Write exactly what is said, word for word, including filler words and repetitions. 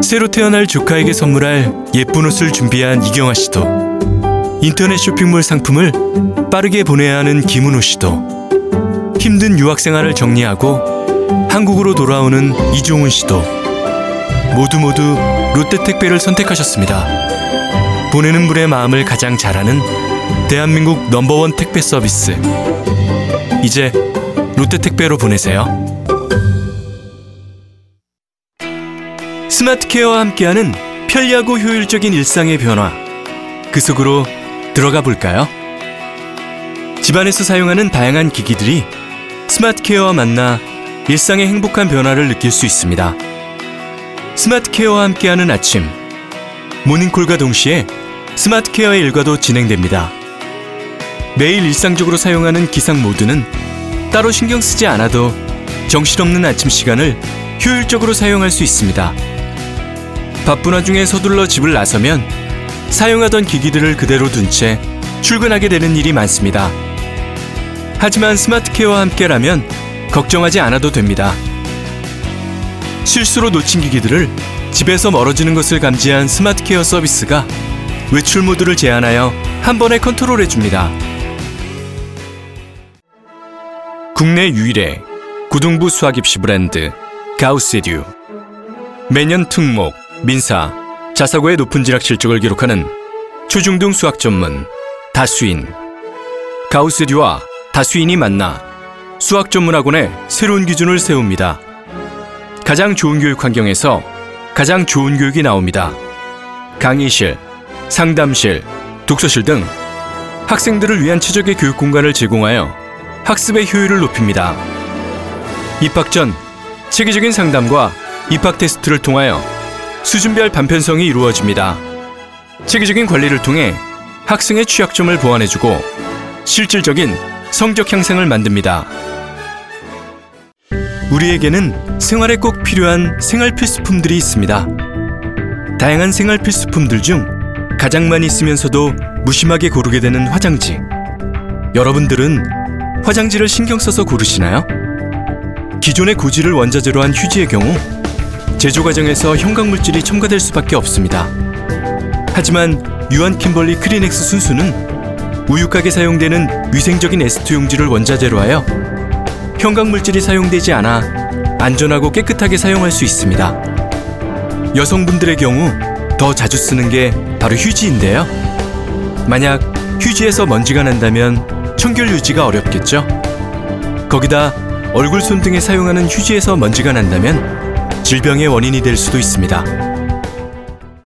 새로 태어날 조카에게 선물할 예쁜 옷을 준비한 이경아 씨도, 인터넷 쇼핑몰 상품을 빠르게 보내야 하는 김은호 씨도, 힘든 유학생활을 정리하고 한국으로 돌아오는 이종훈 씨도 모두 모두 롯데택배를 선택하셨습니다. 보내는 분의 마음을 가장 잘하는 대한민국 넘버원 택배 서비스. 이제 롯데택배로 보내세요. 스마트케어와 함께하는 편리하고 효율적인 일상의 변화, 그 속으로 들어가 볼까요? 집안에서 사용하는 다양한 기기들이 스마트케어와 만나 일상의 행복한 변화를 느낄 수 있습니다. 스마트케어와 함께하는 아침, 모닝콜과 동시에 스마트케어의 일과도 진행됩니다. 매일 일상적으로 사용하는 기상 모드는 따로 신경 쓰지 않아도 정신없는 아침 시간을 효율적으로 사용할 수 있습니다. 바쁜 와중에 서둘러 집을 나서면 사용하던 기기들을 그대로 둔 채 출근하게 되는 일이 많습니다. 하지만 스마트케어와 함께라면 걱정하지 않아도 됩니다. 실수로 놓친 기기들을 집에서 멀어지는 것을 감지한 스마트케어 서비스가 외출 모드를 제한하여 한 번에 컨트롤해줍니다. 국내 유일의 고등부 수학입시 브랜드 가우스에듀. 매년 특목, 민사, 자사고의 높은 진학 실적을 기록하는 초중등 수학 전문 다수인. 가우스에듀와 다수인이 만나 수학 전문 학원의 새로운 기준을 세웁니다. 가장 좋은 교육 환경에서 가장 좋은 교육이 나옵니다. 강의실, 상담실, 독서실 등 학생들을 위한 최적의 교육 공간을 제공하여 학습의 효율을 높입니다. 입학 전 체계적인 상담과 입학 테스트를 통하여 수준별 반편성이 이루어집니다. 체계적인 관리를 통해 학생의 취약점을 보완해주고 실질적인 성적 향상을 만듭니다. 우리에게는 생활에 꼭 필요한 생활 필수품들이 있습니다. 다양한 생활 필수품들 중 가장 많이 쓰면서도 무심하게 고르게 되는 화장지. 여러분들은 화장지를 신경 써서 고르시나요? 기존의 고지를 원자재로 한 휴지의 경우 제조 과정에서 형광물질이 첨가될 수밖에 없습니다. 하지만 유한 킴벌리 크리넥스 순수는 우유곽에 사용되는 위생적인 에스테 용지를 원자재로 하여 형광물질이 사용되지 않아 안전하고 깨끗하게 사용할 수 있습니다. 여성분들의 경우 더 자주 쓰는 게 바로 휴지인데요. 만약 휴지에서 먼지가 난다면 청결 유지가 어렵겠죠? 거기다 얼굴 손등에 사용하는 휴지에서 먼지가 난다면 질병의 원인이 될 수도 있습니다.